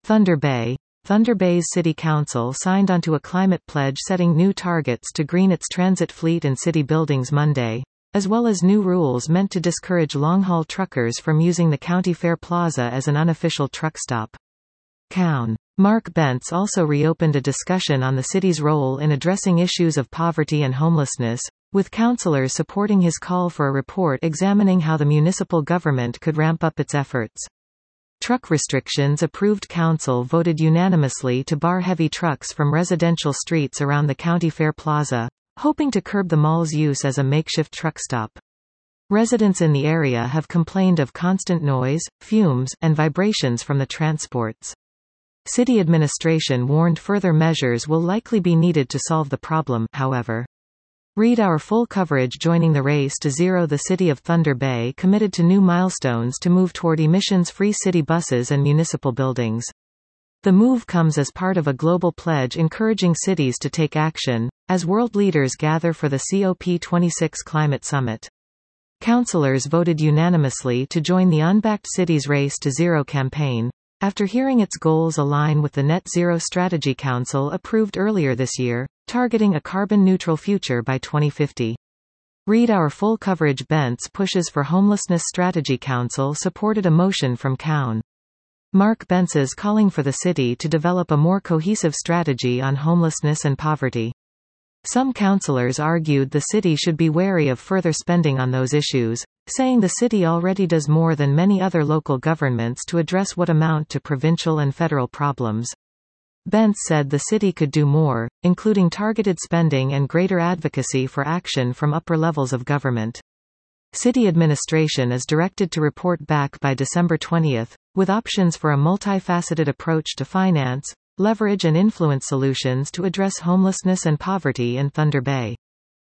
Thunder Bay. Thunder Bay's City Council signed onto a climate pledge setting new targets to green its transit fleet and city buildings Monday, as well as new rules meant to discourage long-haul truckers from using the County Fair Plaza as an unofficial truck stop. Coun. Mark Bentz also reopened a discussion on the city's role in addressing issues of poverty and homelessness, with councillors supporting his call for a report examining how the municipal government could ramp up its efforts. Truck restrictions approved. Council voted unanimously to bar heavy trucks from residential streets around the County Fair Plaza, hoping to curb the mall's use as a makeshift truck stop. Residents in the area have complained of constant noise, fumes, and vibrations from the transports. City administration warned further measures will likely be needed to solve the problem, however. Read our full coverage. Joining the race to zero. The City of Thunder Bay committed to new milestones to move toward emissions-free city buses and municipal buildings. The move comes as part of a global pledge encouraging cities to take action, as world leaders gather for the COP26 Climate Summit. Councillors voted unanimously to join the Unbacked Cities Race to Zero campaign, after hearing its goals align with the Net Zero Strategy Council approved earlier this year, targeting a carbon-neutral future by 2050. Read our full coverage. Bentz pushes for Homelessness Strategy Council supported a motion from Coun. Mark Bentz's calling for the city to develop a more cohesive strategy on homelessness and poverty. Some councillors argued the city should be wary of further spending on those issues, saying the city already does more than many other local governments to address what amount to provincial and federal problems. Bentz said the city could do more, including targeted spending and greater advocacy for action from upper levels of government. City administration is directed to report back by December 20, with options for a multifaceted approach to finance, leverage and influence solutions to address homelessness and poverty in Thunder Bay.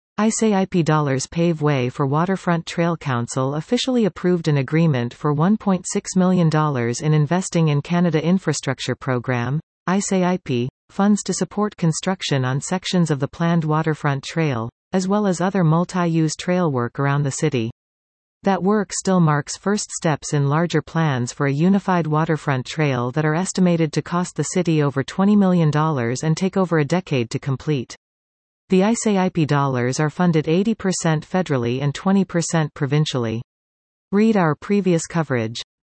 ICIP dollars pave way for Waterfront Trail. Council officially approved an agreement for $1.6 million in Investing in Canada Infrastructure Program, ICIP, funds to support construction on sections of the planned Waterfront Trail, as well as other multi-use trail work around the city. That work still marks first steps in larger plans for a unified waterfront trail that are estimated to cost the city over $20 million and take over a decade to complete. The ICIP dollars are funded 80% federally and 20% provincially. Read our previous coverage.